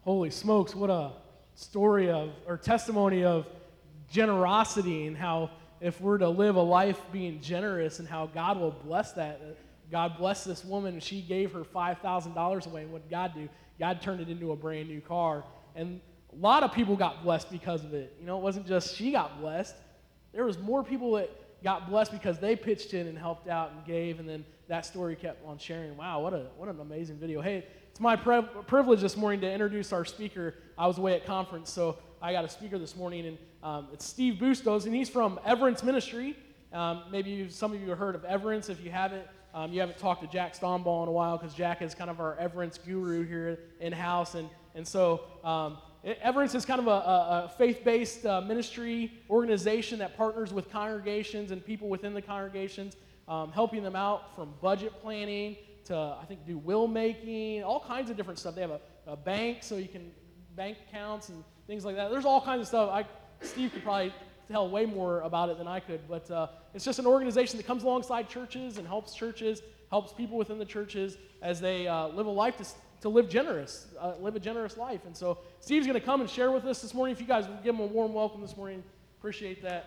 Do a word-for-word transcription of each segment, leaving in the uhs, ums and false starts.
Holy smokes, what a story of, or testimony of generosity, and how if we're to live a life being generous and how God will bless that. God blessed this woman, and she gave her five thousand dollars away, and what did God do? God turned it into a brand new car, and a lot of people got blessed because of it. You know, it wasn't just she got blessed. There was more people that got blessed because they pitched in and helped out and gave, and then that story kept on sharing. Wow, what a what an amazing video. Hey, it's my pre- privilege this morning to introduce our speaker. I was away at conference, so I got a speaker this morning, and um, it's Steve Bustos, and he's from Everence Ministry. Um, maybe you, some of you have heard of Everence. If you haven't, um, you haven't talked to Jack Stomball in a while, because Jack is kind of our Everence guru here in-house, and, and so um, Everence is kind of a, a, a faith-based uh, ministry organization that partners with congregations and people within the congregations, um, helping them out from budget planning to, I think, do will making, all kinds of different stuff. They have a, a bank, so you can bank accounts and things like that. There's all kinds of stuff. I, Steve could probably tell way more about it than I could, but uh, it's just an organization that comes alongside churches and helps churches, helps people within the churches as they uh, live a life to, to live generous, uh, live a generous life. And so Steve's going to come and share with us this morning. If you guys would give him a warm welcome this morning, appreciate that.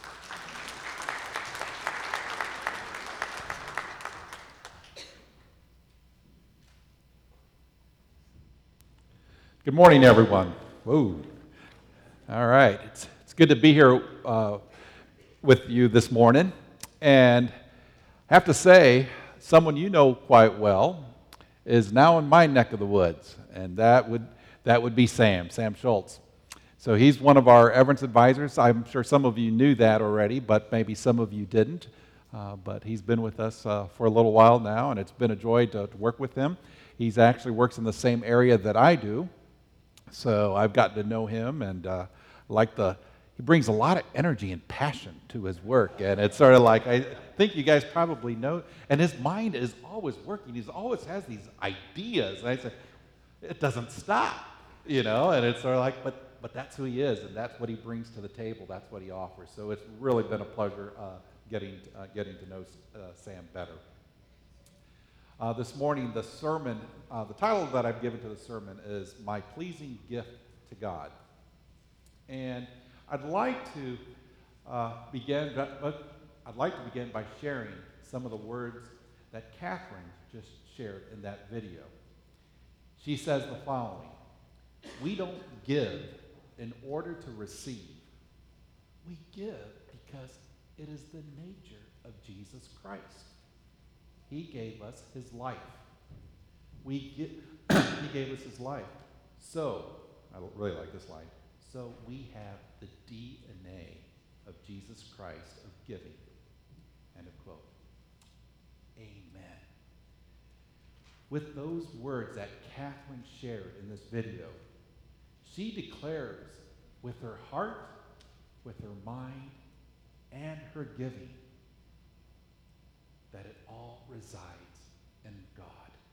Good morning, everyone. Whoa. All right. It's, it's good to be here uh, with you this morning. And I have to say, someone you know quite well is now in my neck of the woods, and that would that would be Sam, Sam Schultz. So he's one of our Everence advisors. I'm sure some of you knew that already, but maybe some of you didn't. Uh, but he's been with us uh, for a little while now, and it's been a joy to, to work with him. He's actually works in the same area that I do. So I've gotten to know him, and uh, like the he brings a lot of energy and passion to his work, and it's sort of like, I think you guys probably know, and his mind is always working. He's always has these ideas, and I say, it doesn't stop, you know, and it's sort of like, but but that's who he is, and that's what he brings to the table. That's what he offers. So it's really been a pleasure uh, getting uh, getting to know uh, Sam better. Uh, this morning, the sermon, uh, the title that I've given to the sermon is My Pleasing Gift to God. And I'd like to uh, begin, but I'd like to begin by sharing some of the words that Catherine just shared in that video. She says the following: we don't give in order to receive. We give because it is the nature of Jesus Christ. He gave us his life. We get, he gave us his life. So, I really like this line, so we have the D N A of Jesus Christ of giving. End of quote. Amen. With those words that Catherine shared in this video, she declares with her heart, with her mind, and her giving, that it all resides in God.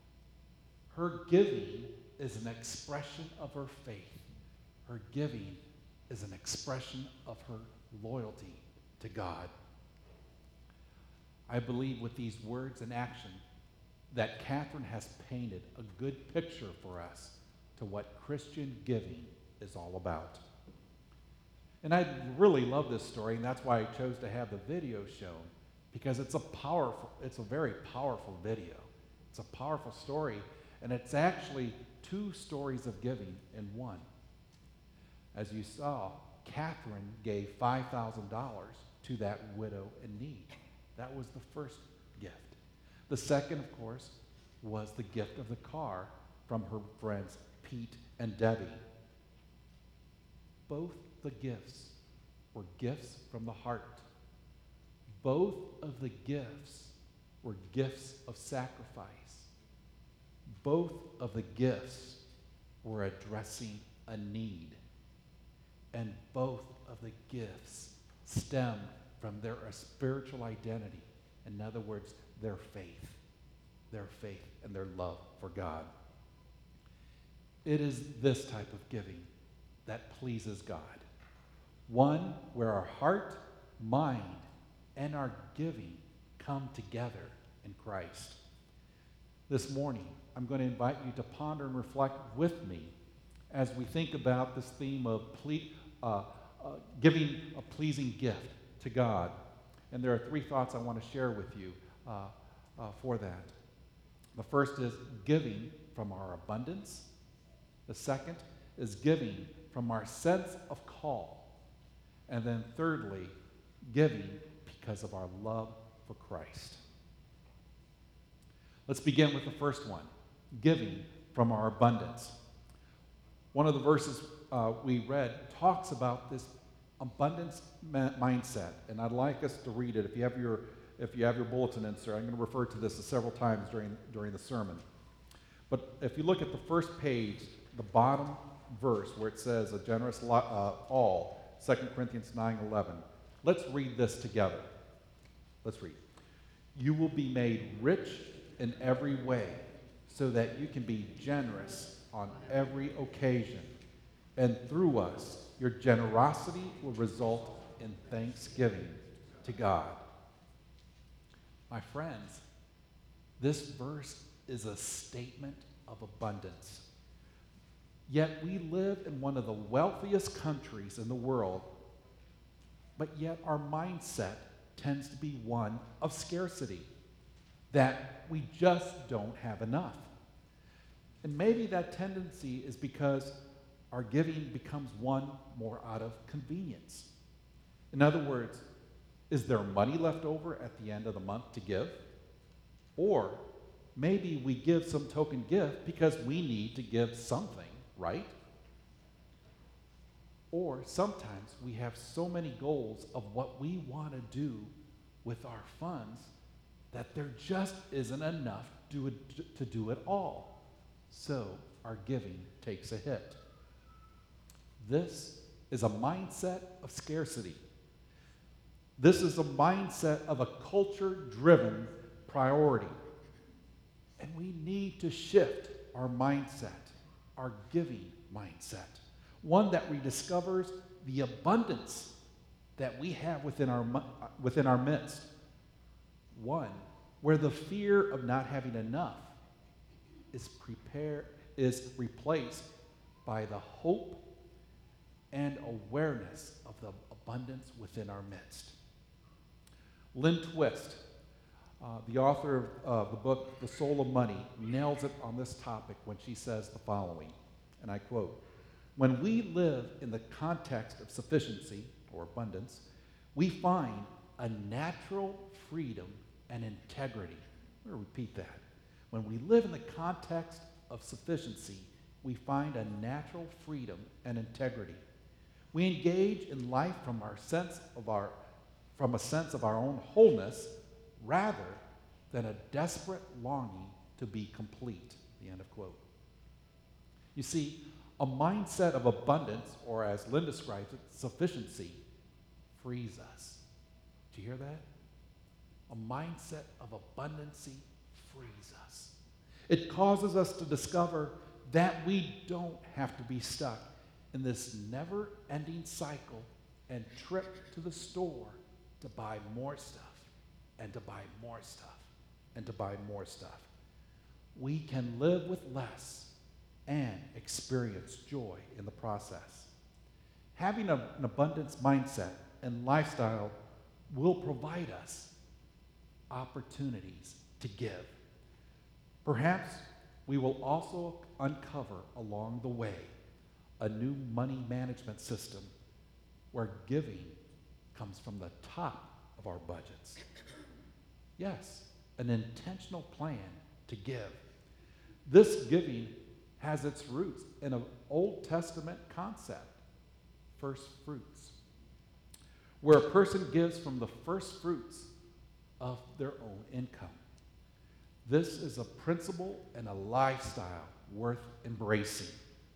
Her giving is an expression of her faith. Her giving is an expression of her loyalty to God. I believe with these words and action that Catherine has painted a good picture for us to what Christian giving is all about. And I really love this story, and that's why I chose to have the video shown, because it's a powerful, it's a very powerful video. It's a powerful story, and it's actually two stories of giving in one. As you saw, Catherine gave five thousand dollars to that widow in need. That was the first gift. The second, of course, was the gift of the car from her friends Pete and Debbie. Both the gifts were gifts from the heart. Both of the gifts were gifts of sacrifice. Both of the gifts were addressing a need. And both of the gifts stemmed from their spiritual identity. In other words, their faith. Their faith and their love for God. It is this type of giving that pleases God. One where our heart, mind, and our giving come together in Christ. This morning, I'm going to invite you to ponder and reflect with me as we think about this theme of ple- uh, uh, giving a pleasing gift to God. And there are three thoughts I want to share with you uh, uh, for that. The first is giving from our abundance. The second is giving from our sense of call. And then thirdly, giving because of our love for Christ. Let's begin with the first one, giving from our abundance. One of the verses uh, we read talks about this abundance ma- mindset, and I'd like us to read it. If you have your if you have your bulletin insert, I'm going to refer to this several times during during the sermon. But if you look at the first page, the bottom verse where it says a generous lo- uh, all, Second Corinthians nine eleven. Let's read this together. Let's read. You will be made rich in every way, so that you can be generous on every occasion. And through us, your generosity will result in thanksgiving to God. My friends, this verse is a statement of abundance. Yet we live in one of the wealthiest countries in the world, but yet our mindset tends to be one of scarcity, that we just don't have enough. And maybe that tendency is because our giving becomes one more out of convenience. In other words, is there money left over at the end of the month to give? Or maybe we give some token gift because we need to give something, right? Or sometimes we have so many goals of what we want to do with our funds that there just isn't enough to, to do it all. So our giving takes a hit. This is a mindset of scarcity. This is a mindset of a culture-driven priority. And we need to shift our mindset, our giving mindset, one that rediscovers the abundance that we have within our, within our midst. One where the fear of not having enough is prepare, is replaced by the hope and awareness of the abundance within our midst. Lynn Twist, uh, the author of uh, the book The Soul of Money, nails it on this topic when she says the following, and I quote, "When we live in the context of sufficiency or abundance, we find a natural freedom and integrity." I'm going to repeat that. When we live in the context of sufficiency, we find a natural freedom and integrity. We engage in life from our sense of our, from a sense of our own wholeness, rather than a desperate longing to be complete. The end of quote. You see, a mindset of abundance, or as Lynn describes it, sufficiency, frees us. Did you hear that? A mindset of abundancy frees us. It causes us to discover that we don't have to be stuck in this never-ending cycle and trip to the store to buy more stuff and to buy more stuff and to buy more stuff. We can live with less and experience joy in the process. Having a, an abundance mindset and lifestyle will provide us opportunities to give. Perhaps we will also uncover along the way a new money management system where giving comes from the top of our budgets. Yes, an intentional plan to give. This giving has its roots in an Old Testament concept, first fruits, where a person gives from the first fruits of their own income. This is a principle and a lifestyle worth embracing.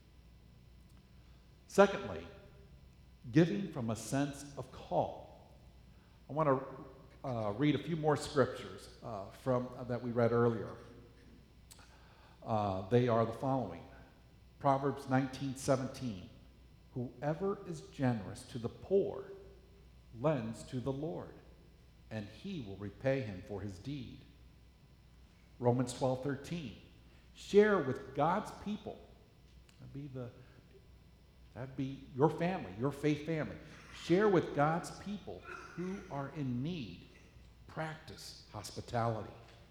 Secondly, giving from a sense of call. I want to uh, read a few more scriptures uh, from uh, that we read earlier. Uh, they are the following. Proverbs nineteen seventeen. Whoever is generous to the poor lends to the Lord, and he will repay him for his deed. Romans twelve thirteen. Share with God's people. Be the That'd be your family, your faith family. Share with God's people who are in need. Practice hospitality.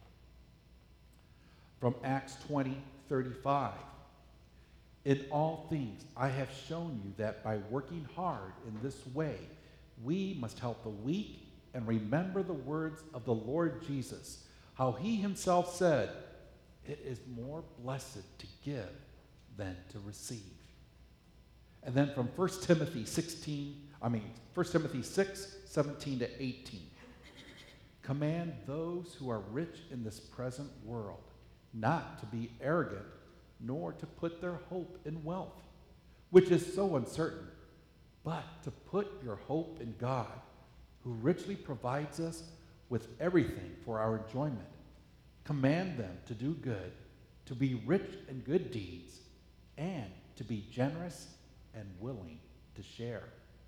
From Acts twenty thirty-five. In all things, I have shown you that by working hard in this way, we must help the weak and remember the words of the Lord Jesus, how he himself said, it is more blessed to give than to receive. And then from First Timothy sixteen, I mean, First Timothy six, seventeen to eighteen. Command those who are rich in this present world not to be arrogant, nor to put their hope in wealth, which is so uncertain, but to put your hope in God, who richly provides us with everything for our enjoyment. Command them to do good, to be rich in good deeds, and to be generous and willing to share.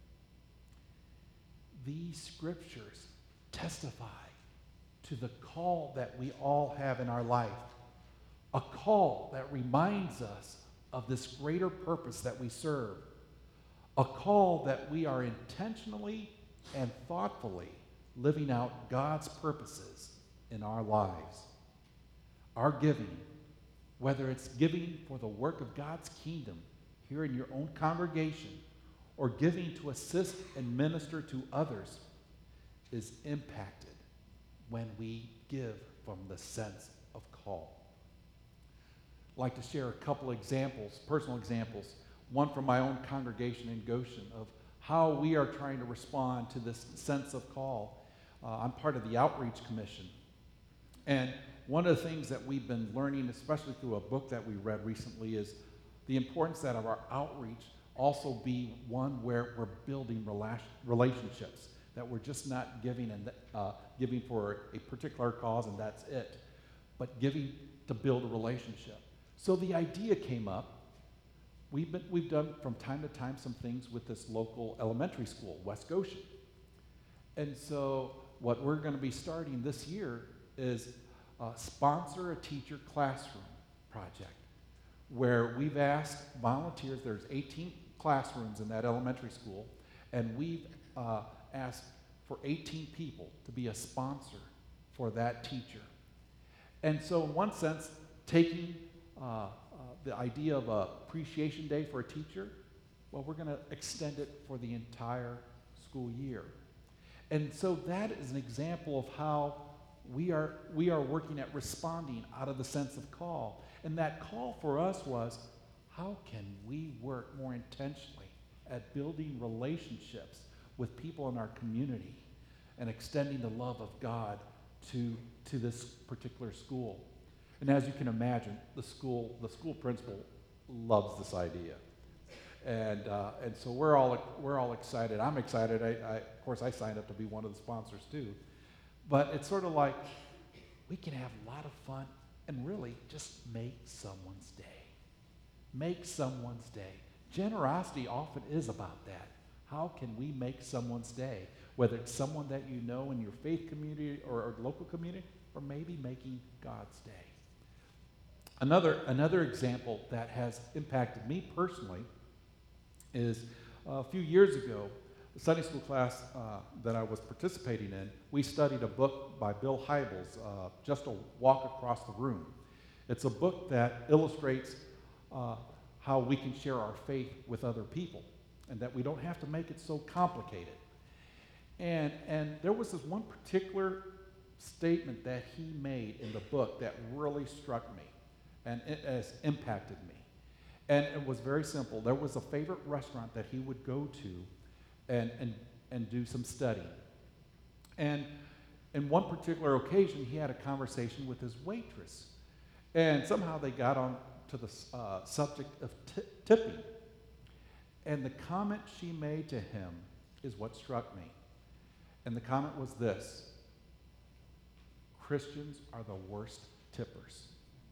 These scriptures testify to the call that we all have in our life, a call that reminds us of this greater purpose that we serve, a call that we are intentionally and thoughtfully living out God's purposes in our lives. Our giving, whether it's giving for the work of God's kingdom here in your own congregation or giving to assist and minister to others, is impacted when we give from the sense of call. I'd like to share a couple examples, personal examples, one from my own congregation in Goshen of how we are trying to respond to this sense of call. Uh, I'm part of the Outreach Commission. And one of the things that we've been learning, especially through a book that we read recently, is the importance that of our outreach also be one where we're building rela- relationships, that we're just not giving and uh, giving for a particular cause and that's it, but giving to build a relationship. So the idea came up. We've, been, we've done from time to time some things with this local elementary school, West Goshen. And so what we're going to be starting this year is uh, sponsor a teacher classroom project where we've asked volunteers, there's eighteen classrooms in that elementary school, and we've uh, asked for eighteen people to be a sponsor for that teacher. And so in one sense, taking uh, uh, the idea of a appreciation day for a teacher, well, we're going to extend it for the entire school year. And so that is an example of how we are, we are working at responding out of the sense of call. And that call for us was, how can we work more intentionally at building relationships with people in our community and extending the love of God to, to this particular school? And as you can imagine, the school, the school principal loves this idea. And, uh, and so we're all, we're all excited. I'm excited. I, I, of course, I signed up to be one of the sponsors too. But it's sort of like we can have a lot of fun and really just make someone's day. Make someone's day. Generosity often is about that. How can we make someone's day? Whether it's someone that you know in your faith community or, or local community, or maybe making God's day. Another, another example that has impacted me personally is uh, a few years ago, the Sunday school class uh, that I was participating in, we studied a book by Bill Hybels, uh, Just a Walk Across the Room. It's a book that illustrates uh, how we can share our faith with other people and that we don't have to make it so complicated. And, and there was this one particular statement that he made in the book that really struck me and it has impacted me. And it was very simple. There was a favorite restaurant that he would go to and, and, and do some studying. And in one particular occasion, he had a conversation with his waitress. And somehow they got on to the uh, subject of t- tipping. And the comment she made to him is what struck me. And the comment was this: Christians are the worst tippers.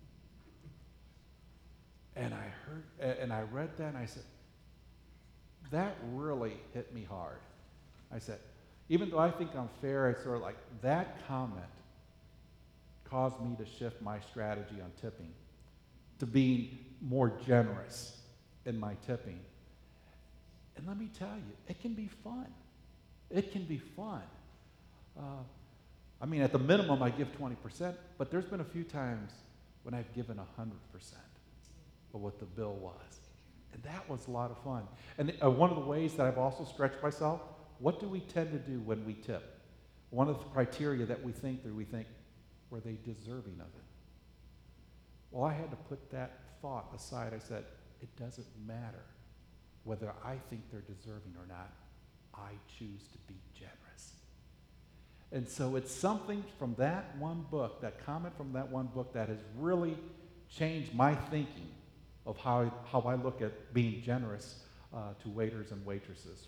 And I heard, and I read that, and I said, that really hit me hard. I said, even though I think I'm fair, I sort of like, that comment caused me to shift my strategy on tipping to being more generous in my tipping. And let me tell you, it can be fun. It can be fun. Uh, I mean, at the minimum, I give twenty percent, but there's been a few times when I've given one hundred percent of what the bill was. And that was a lot of fun. And uh, one of the ways that I've also stretched myself, what do we tend to do when we tip? One of the criteria that we think through, we think, were they deserving of it? Well, I had to put that thought aside. I said, it doesn't matter whether I think they're deserving or not. I choose to be generous. And so it's something from that one book, that comment from that one book, that has really changed my thinking of how I, how I look at being generous uh, to waiters and waitresses.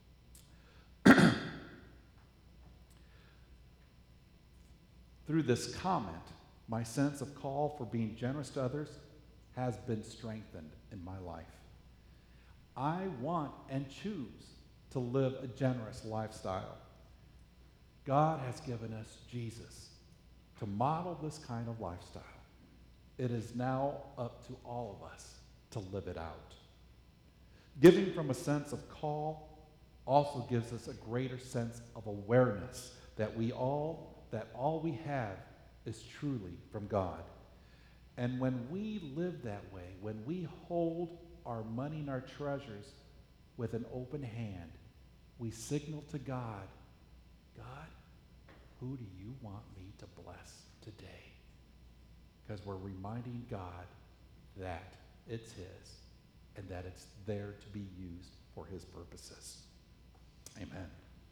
Through this comment, my sense of call for being generous to others has been strengthened in my life. I want and choose to live a generous lifestyle. God has given us Jesus to model this kind of lifestyle. It is now up to all of us to live it out. Giving from a sense of call also gives us a greater sense of awareness that we all that all we have is truly from God. And when we live that way, when we hold our money and our treasures with an open hand, we signal to God, God, who do you want me to bless today? Because we're reminding God that it's his and that it's there to be used for his purposes. Amen.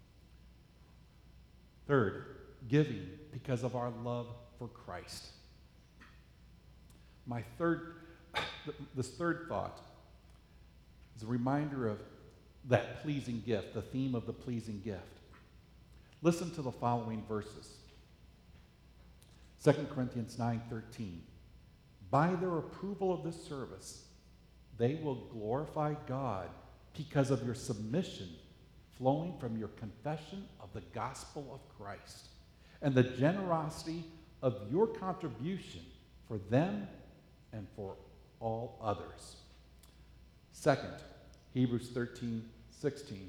Third, giving because of our love for Christ. My third, this third thought is a reminder of that pleasing gift, the theme of the pleasing gift. Listen to the following verses. Second Corinthians nine thirteen. By their approval of this service, they will glorify God because of your submission flowing from your confession of the gospel of Christ and the generosity of your contribution for them and for all others. Second, Hebrews thirteen sixteen.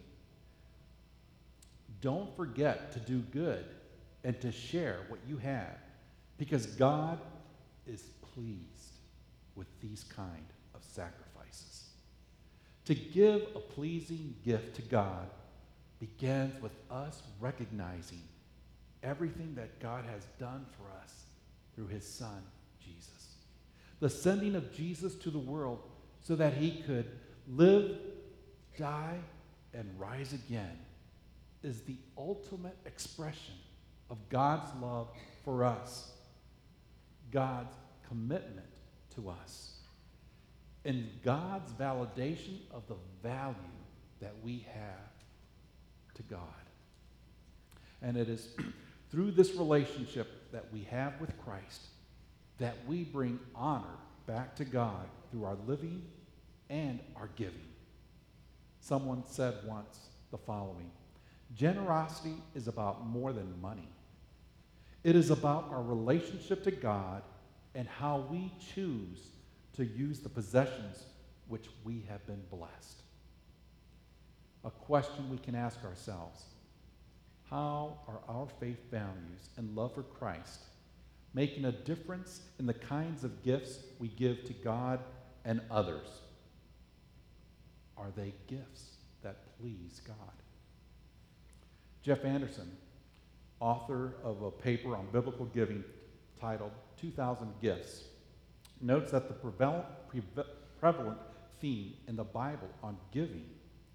Don't forget to do good and to share what you have, because God is pleased with these kind of sacrifices. To give a pleasing gift to God begins with us recognizing everything that God has done for us through his Son, Jesus. The sending of Jesus to the world so that he could live, die, and rise again is the ultimate expression of God's love for us, God's commitment to us, and God's validation of the value that we have to God. And it is through this relationship that we have with Christ that we bring honor back to God through our living and our giving. Someone said once the following: generosity is about more than money. It is about our relationship to God and how we choose to use the possessions which we have been blessed. A question we can ask ourselves: how are our faith values and love for Christ making a difference in the kinds of gifts we give to God and others? Are they gifts that please God? Jeff Anderson, author of a paper on biblical giving titled two thousand Gifts, notes that the prevalent, preve- prevalent theme in the Bible on giving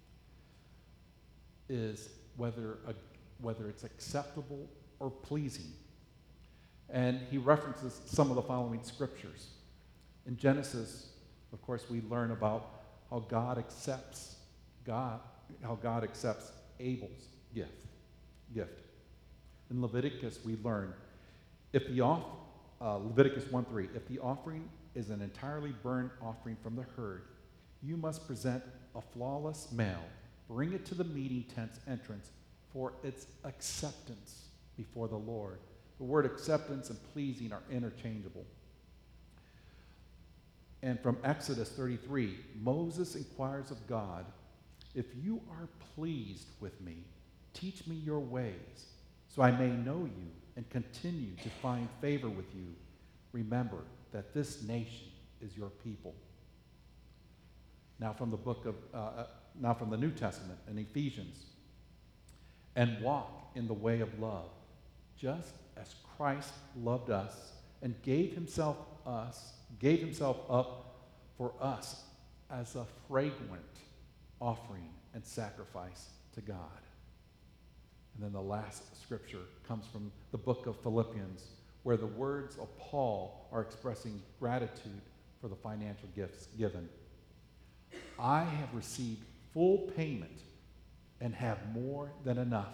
is whether, a, whether it's acceptable or pleasing. And he references some of the following scriptures. In Genesis, of course, we learn about how God accepts God, how God accepts Abel's gift. gift. In Leviticus, we learn if the off, uh, Leviticus one three, if the offering is an entirely burnt offering from the herd, you must present a flawless male, bring it to the meeting tent's entrance for its acceptance before the Lord. The word acceptance and pleasing are interchangeable. And from Exodus thirty-three, Moses inquires of God If you are pleased with me, teach me your ways, so I may know you and continue to find favor with you. Remember that this nation is your people. Now from the book of, uh, uh, now from the New Testament in Ephesians. And walk in the way of love, just as Christ loved us and gave himself us, gave himself up for us as a fragrant offering and sacrifice to God. And then the last scripture comes from the book of Philippians, where the words of Paul are expressing gratitude for the financial gifts given. I have received full payment and have more than enough.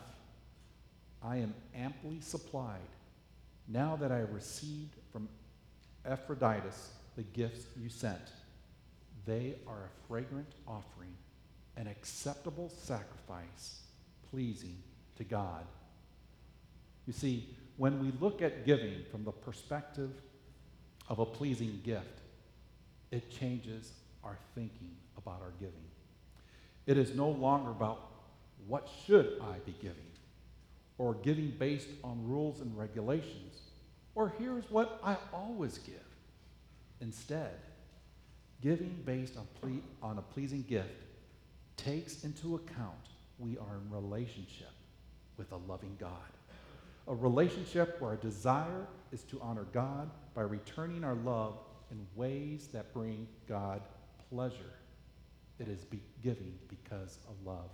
I am amply supplied now that I have received from Epaphroditus the gifts you sent. They are a fragrant offering, an acceptable sacrifice, pleasing to God. You see, when we look at giving from the perspective of a pleasing gift, it changes our thinking about our giving. It is no longer about what should I be giving, or giving based on rules and regulations, or here's what I always give. Instead, giving based on, ple- on a pleasing gift takes into account we are in relationship with a loving God. A relationship where our desire is to honor God by returning our love in ways that bring God pleasure. It is be giving because of love.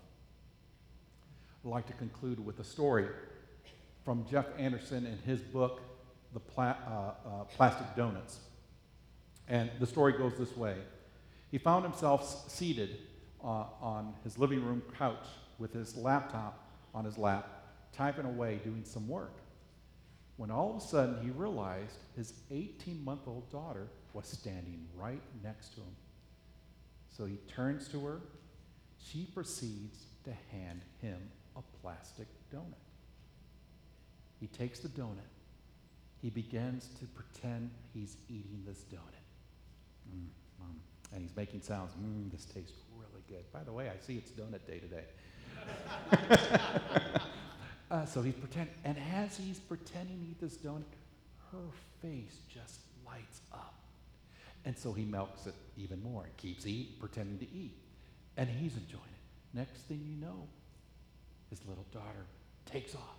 I'd like to conclude with a story from Jeff Anderson in his book, The Pla- uh, uh, Plastic Donuts. And the story goes this way. He found himself seated uh, on his living room couch with his laptop on his lap, typing away, doing some work, when all of a sudden he realized his eighteen-month-old daughter was standing right next to him. So he turns to her. She proceeds to hand him a plastic donut. He takes the donut. He begins to pretend he's eating this donut. Mm, mm. And he's making sounds. Mmm, this tastes really good. By the way, I see it's donut day today. uh, so he's pretending. And as he's pretending to eat this donut, her face just lights up. And so he milks it even more and keeps eating, pretending to eat. And he's enjoying it. Next thing you know, his little daughter takes off.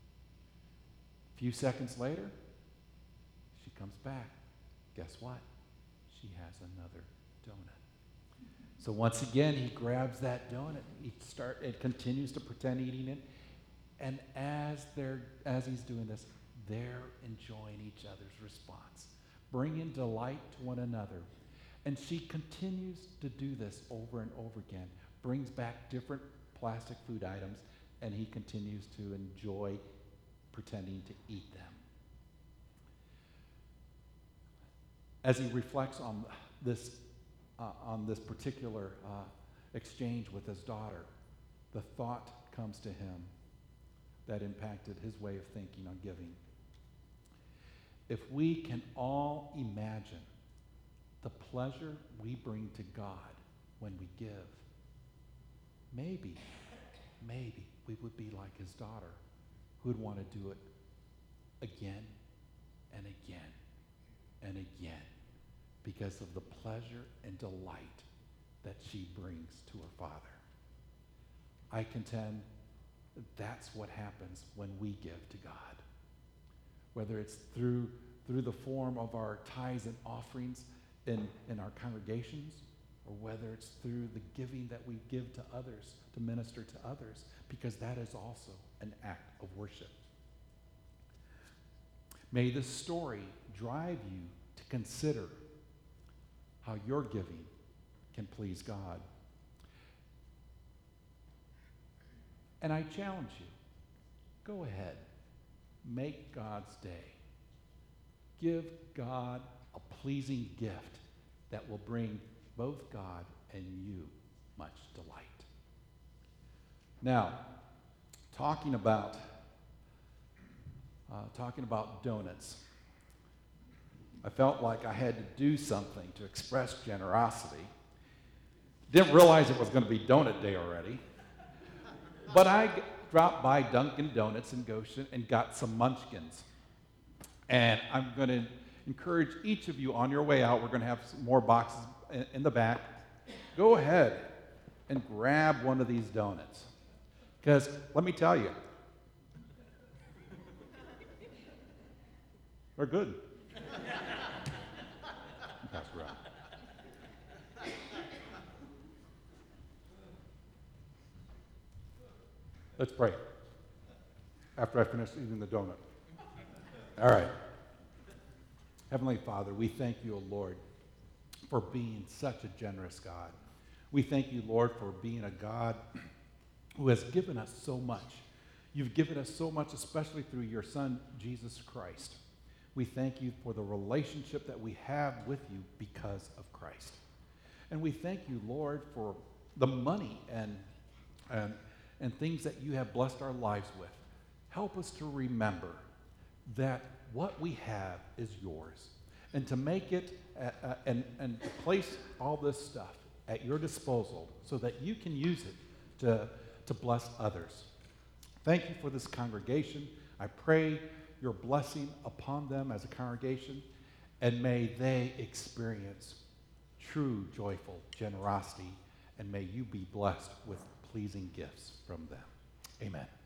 A few seconds later, she comes back. Guess what? She has another donut. So once again, he grabs that donut. He start and continues to pretend eating it. And as they're as he's doing this, they're enjoying each other's response, bringing delight to one another. And she continues to do this over and over again, brings back different plastic food items, and he continues to enjoy pretending to eat them. As he reflects on this, uh, on this particular uh, exchange with his daughter, the thought comes to him that impacted his way of thinking on giving. If we can all imagine the pleasure we bring to God when we give, maybe, maybe we would be like his daughter, who would want to do it again and again and again because of the pleasure and delight that she brings to her father. I contend that that's what happens when we give to God. Whether it's through, through the form of our tithes and offerings in, in our congregations, or whether it's through the giving that we give to others, to minister to others, because that is also an act of worship. May this story drive you to consider how your giving can please God. And I challenge you, go ahead, make God's day. Give God a pleasing gift that will bring both God and you much delight. Now, talking about uh, talking about donuts, I felt like I had to do something to express generosity Didn't realize it was going to be donut day already. But I g- dropped by Dunkin' Donuts in Goshen and got some munchkins. And I'm going to encourage each of you on your way out, we're going to have some more boxes in, in the back. Go ahead and grab one of these donuts. Because let me tell you, they're good. Pass it around. Let's pray after I finish eating the donut. All right. Heavenly Father, we thank you, O Lord, for being such a generous God. We thank you, Lord, for being a God who has given us so much. You've given us so much, especially through your Son, Jesus Christ. We thank you for the relationship that we have with you because of Christ. And we thank you, Lord, for the money and, and, and things that you have blessed our lives with. Help us to remember that what we have is yours, and to make it at, uh, and, and to place all this stuff at your disposal so that you can use it to, to bless others. Thank you for this congregation. I pray your blessing upon them as a congregation, and may they experience true, joyful generosity, and may you be blessed with pleasing gifts from them. Amen.